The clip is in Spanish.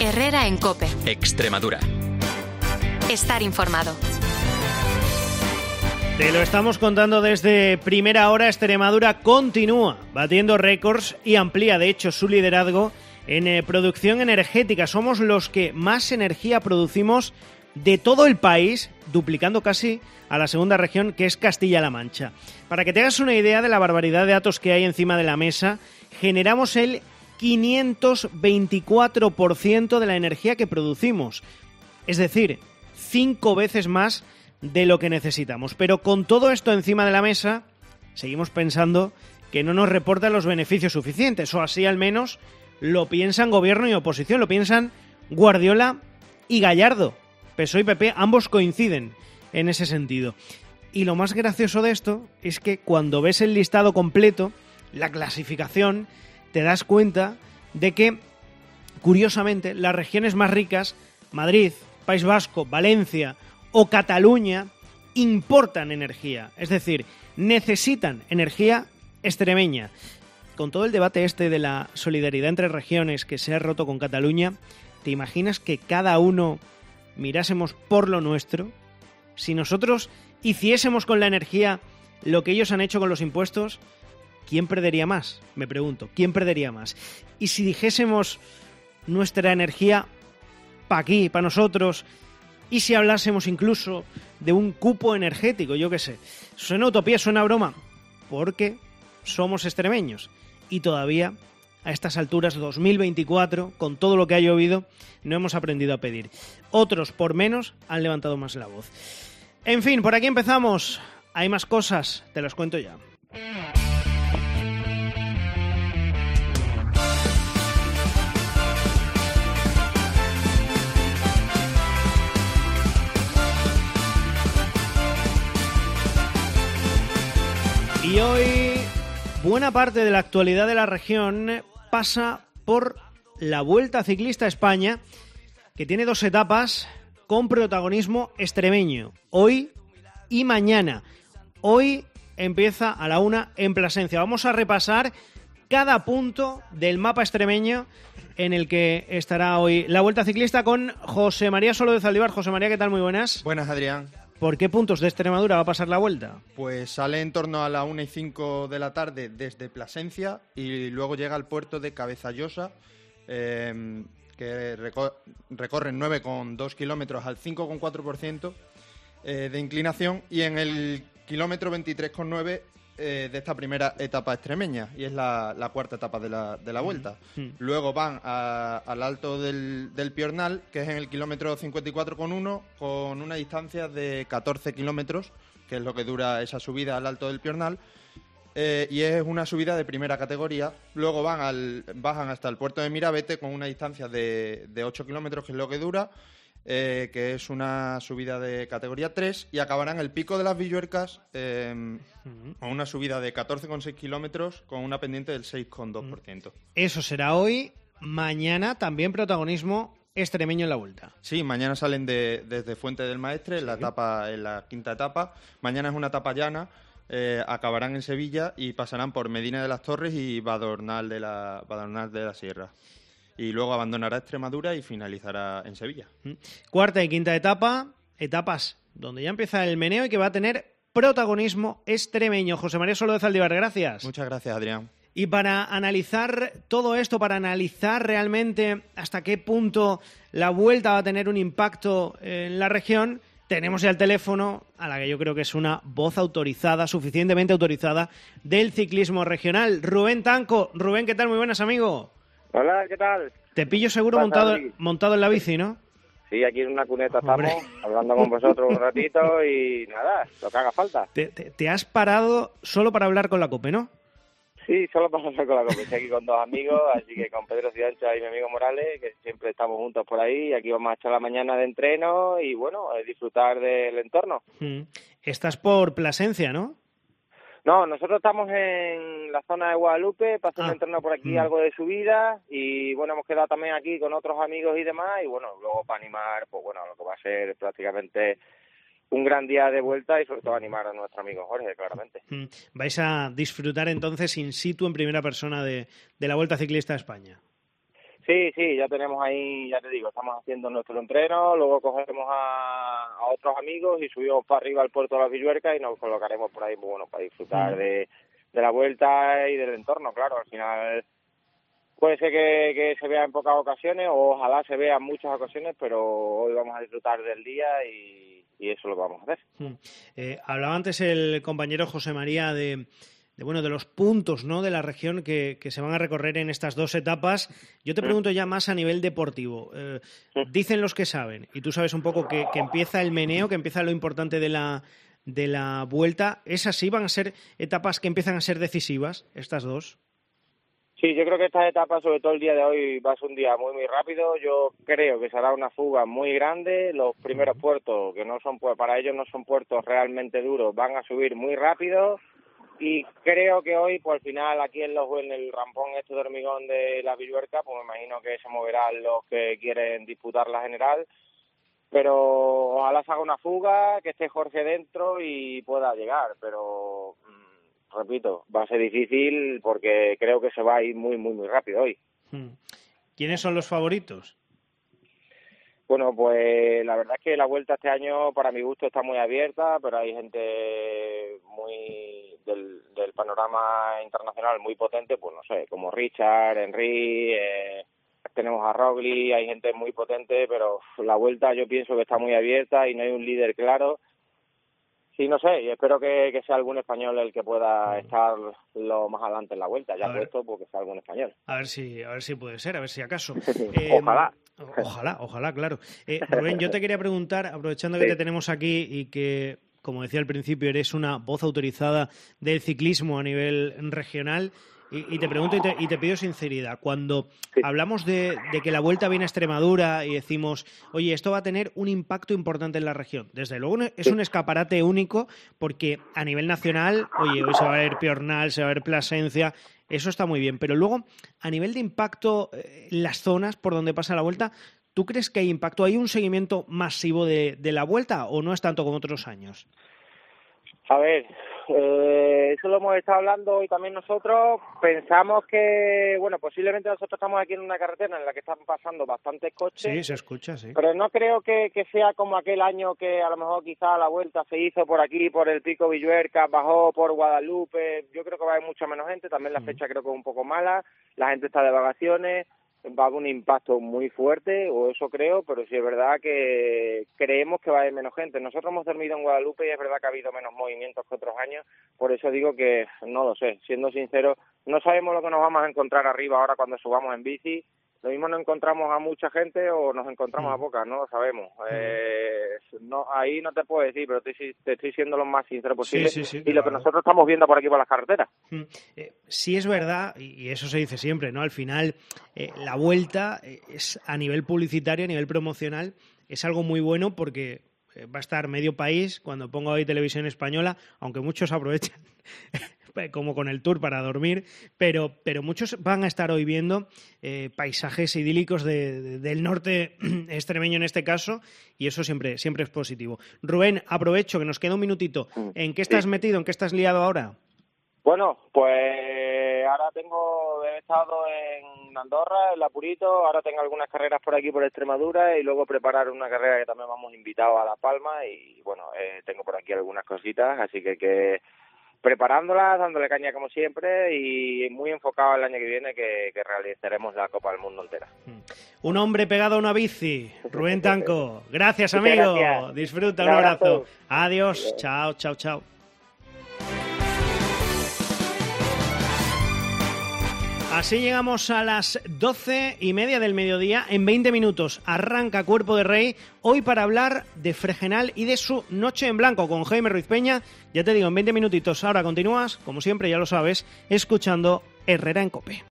Herrera en COPE. Extremadura. Estar informado. Te lo estamos contando desde primera hora. Extremadura continúa batiendo récords y amplía, de hecho, su liderazgo en producción energética. Somos los que más energía producimos de todo el país, duplicando casi a la segunda región, que es Castilla-La Mancha. Para que te hagas una idea de la barbaridad de datos que hay encima de la mesa, generamos el 524% de la energía que producimos. Es decir, 5 veces más de lo que necesitamos. Pero con todo esto encima de la mesa, seguimos pensando que no nos reportan los beneficios suficientes, o así al menos lo piensan gobierno y oposición, lo piensan Guardiola y Gallardo. PSOE y PP ambos coinciden en ese sentido. Y lo más gracioso de esto es que cuando ves el listado completo, la clasificación, te das cuenta de que, curiosamente, las regiones más ricas, Madrid, País Vasco, Valencia o Cataluña, importan energía, es decir, necesitan energía extremeña. Con todo el debate este de la solidaridad entre regiones que se ha roto con Cataluña, ¿te imaginas que cada uno mirásemos por lo nuestro? Si nosotros hiciésemos con la energía lo que ellos han hecho con los impuestos, ¿quién perdería más? Me pregunto, ¿quién perdería más? Y si dijésemos nuestra energía para aquí, para nosotros, y si hablásemos incluso de un cupo energético, yo qué sé. Suena utopía, suena broma, porque somos extremeños y todavía a estas alturas, 2024, con todo lo que ha llovido, no hemos aprendido a pedir. Otros, por menos, han levantado más la voz. En fin, por aquí empezamos. Hay más cosas, te las cuento ya. Y hoy, buena parte de la actualidad de la región pasa por la Vuelta Ciclista a España, que tiene 2 etapas con protagonismo extremeño, hoy y mañana. Hoy empieza a la 1 en Plasencia. Vamos a repasar cada punto del mapa extremeño en el que estará hoy la Vuelta Ciclista con José María Solo de Zaldívar. José María, ¿qué tal? Muy buenas. Buenas, Adrián. ¿Por qué puntos de Extremadura va a pasar la Vuelta? Pues sale en torno a las 1:05 de la tarde desde Plasencia y luego llega al puerto de Cabezallosa, que recorren 9,2 kilómetros al 5,4% de inclinación, y en el kilómetro 23,9 de esta primera etapa extremeña, y es la cuarta etapa de la Vuelta. Luego van al alto del Piornal, que es en el kilómetro 54,1, con una distancia de 14 kilómetros, que es lo que dura esa subida al alto del Piornal, y es una subida de primera categoría. Luego bajan hasta el puerto de Mirabete con una distancia de 8 kilómetros, que es lo que dura, que es una subida de categoría 3, y acabarán el Pico de las Villuercas con una subida de 14,6 kilómetros con una pendiente del 6,2%. Eso será hoy. Mañana también protagonismo extremeño en la Vuelta. Sí, mañana salen desde Fuente del Maestre, en la quinta etapa. Mañana es una etapa llana. Acabarán en Sevilla y pasarán por Medina de las Torres y Badornal de la Sierra. Y luego abandonará Extremadura y finalizará en Sevilla. Cuarta y quinta etapa, etapas donde ya empieza el meneo y que va a tener protagonismo extremeño. José María Solo de Zaldívar, gracias. Muchas gracias, Adrián. Y para analizar todo esto, para analizar realmente hasta qué punto la Vuelta va a tener un impacto en la región, tenemos ya el teléfono a la que yo creo que es una voz autorizada, suficientemente autorizada, del ciclismo regional. Rubén Tanco. Rubén, ¿qué tal? Muy buenas, amigo. Hola, ¿qué tal? Te pillo seguro montado en la bici, ¿no? Sí, aquí en una cuneta estamos, hablando con vosotros un ratito y nada, lo que haga falta. Te has parado solo para hablar con la COPE, ¿no? Sí, solo para hablar con la COPE. Estoy aquí con 2 amigos, así que con Pedro Ciancha y mi amigo Morales, que siempre estamos juntos por ahí, y aquí vamos a echar la mañana de entreno y, bueno, disfrutar del entorno. Estás por Plasencia, ¿no? No, nosotros estamos en la zona de Guadalupe, pasando a entrenar por aquí algo de subida, y bueno, hemos quedado también aquí con otros amigos y demás, y bueno, luego para animar, pues bueno, lo que va a ser prácticamente un gran día de vuelta y sobre todo animar a nuestro amigo Jorge, claramente. Vais a disfrutar entonces in situ, en primera persona, de la Vuelta Ciclista a España. Sí, ya tenemos ahí, ya te digo, estamos haciendo nuestro entreno, luego cogeremos a otros amigos y subimos para arriba al puerto de la Villuerca y nos colocaremos por ahí, bueno, para disfrutar de la vuelta y del entorno, claro. Al final puede ser que se vea en pocas ocasiones, o ojalá se vea en muchas ocasiones, pero hoy vamos a disfrutar del día y eso es lo que vamos a hacer. Hablaba antes el compañero José María de los puntos, ¿no?, de la región que se van a recorrer en estas 2 etapas. Yo te pregunto ya más a nivel deportivo. Dicen los que saben, y tú sabes un poco que empieza el meneo, que empieza lo importante de la vuelta. ¿Es así? ¿Van a ser etapas que empiezan a ser decisivas, estas 2? Sí, yo creo que estas etapas, sobre todo el día de hoy, va a ser un día muy, muy rápido. Yo creo que será una fuga muy grande. Los primeros puertos, que no son, pues para ellos no son puertos realmente duros, van a subir muy rápido. Y creo que hoy, pues al final, aquí en el rampón de hormigón de la Villuerca, pues me imagino que se moverán los que quieren disputar la general. Pero ojalá se haga una fuga, que esté Jorge dentro y pueda llegar. Pero, repito, va a ser difícil porque creo que se va a ir muy, muy, muy rápido hoy. ¿Quiénes son los favoritos? Bueno, pues la verdad es que la vuelta este año, para mi gusto, está muy abierta, pero hay gente muy del panorama internacional muy potente, pues no sé, como Richard, Henry, tenemos a Roglic, hay gente muy potente, pero la vuelta yo pienso que está muy abierta y no hay un líder claro. Sí, no sé, y espero que sea algún español el que pueda estar lo más adelante en la vuelta, ya puesto porque sea algún español. A ver si puede ser, a ver si acaso. Ojalá, claro. Rubén, yo te quería preguntar, aprovechando que te tenemos aquí y que, como decía al principio, eres una voz autorizada del ciclismo a nivel regional, y te pregunto y te pido sinceridad. Cuando hablamos de que la Vuelta viene a Extremadura y decimos, oye, esto va a tener un impacto importante en la región, desde luego es un escaparate único, porque a nivel nacional, oye, hoy se va a ver Piornal, se va a ver Plasencia, eso está muy bien, pero luego, a nivel de impacto en las zonas por donde pasa la Vuelta, ¿tú crees que hay impacto? ¿Hay un seguimiento masivo de la Vuelta o no es tanto como otros años? A ver, eso lo hemos estado hablando hoy también nosotros. Pensamos que, bueno, posiblemente nosotros estamos aquí en una carretera en la que están pasando bastantes coches. Sí, se escucha, sí. Pero no creo que sea como aquel año que a lo mejor quizá la vuelta se hizo por aquí, por el Pico Villuerca, bajó por Guadalupe. Yo creo que va a haber mucha menos gente. También la fecha creo que es un poco mala. La gente está de vacaciones. Va a haber un impacto muy fuerte, o eso creo, pero sí es verdad que creemos que va a haber menos gente. Nosotros hemos dormido en Guadalupe y es verdad que ha habido menos movimientos que otros años, por eso digo que no lo sé, siendo sincero, no sabemos lo que nos vamos a encontrar arriba ahora cuando subamos en bici. Lo mismo nos encontramos a mucha gente o nos encontramos a poca, no lo sabemos. No, ahí no te puedo decir, pero te estoy siendo lo más sincero posible. Sí, y lo que nosotros estamos viendo por aquí por las carreteras. Sí es verdad, y eso se dice siempre, ¿no? Al final, la Vuelta es a nivel publicitario, a nivel promocional, es algo muy bueno porque va a estar medio país cuando ponga hoy televisión española, aunque muchos aprovechan como con el Tour para dormir, pero muchos van a estar hoy viendo paisajes idílicos del norte extremeño en este caso, y eso siempre es positivo. Rubén, aprovecho que nos queda un minutito. ¿En qué estás metido? ¿En qué estás liado ahora? Bueno, pues ahora he estado en Andorra, en Apurito, ahora tengo algunas carreras por aquí por Extremadura y luego preparar una carrera que también vamos invitados a La Palma y bueno, tengo por aquí algunas cositas, así que preparándolas, dándole caña como siempre y muy enfocado el año que viene que realizaremos la Copa del Mundo entera. Un hombre pegado a una bici, Rubén Tanco. Gracias, amigo. Gracias. Disfruta, un abrazo. Adiós. Chao. Así llegamos a las 12:30 del mediodía. En 20 minutos arranca Cuerpo de Rey, hoy para hablar de Fregenal y de su Noche en Blanco con Jaime Ruiz Peña. Ya te digo, en 20 minutitos. Ahora continúas, como siempre, ya lo sabes, escuchando Herrera en COPE.